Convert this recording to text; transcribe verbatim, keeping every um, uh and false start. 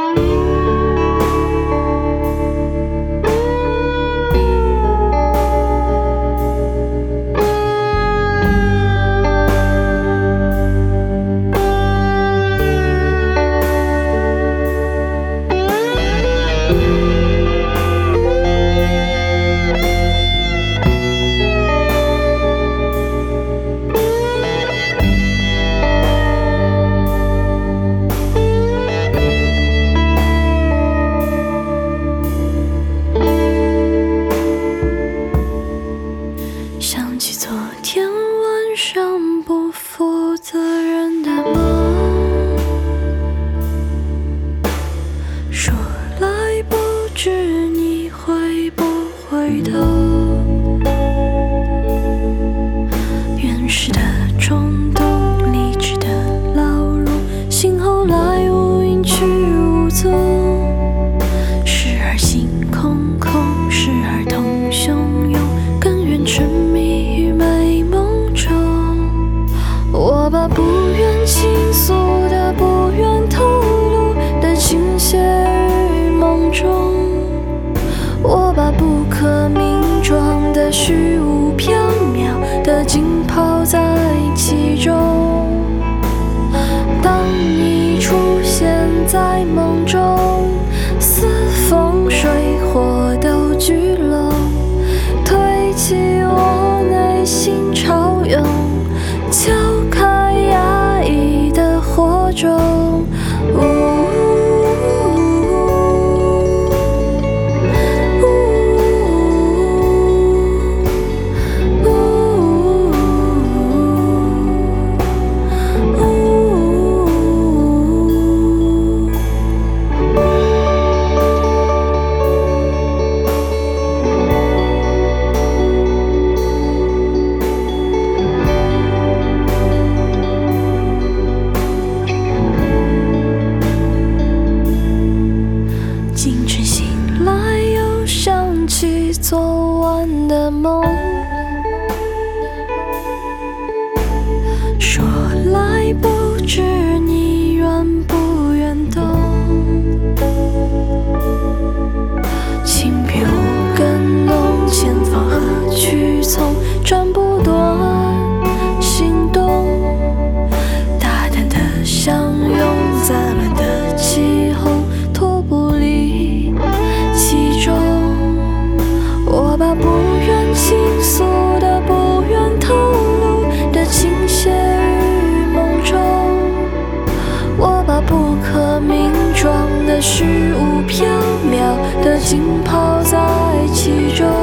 想起昨天晚上不负责任的梦，说来不知你会不会懂，原始的冲动，理智的劳碌，心后来无影去无踪，时而心空空，时而痛汹涌，甘愿沉迷于美梦中。我把不愿倾诉的、不愿透露的倾泻于梦中，我把不可名状的、虚无缥缈的浸泡在其中。当你出现在梦中，似风水火都聚拢，推起我内心潮涌，敲开压抑的火种。呜清晨醒来，又想起昨晚的梦，说来不知你愿不愿懂，情别无根浓，前方何去从，斩不断心动，大胆的相拥，杂乱的气候，脱不离其中。我把不愿倾诉的、不愿透露的倾泻于梦中，我把不可名状的、虚无缥缈的浸泡在其中。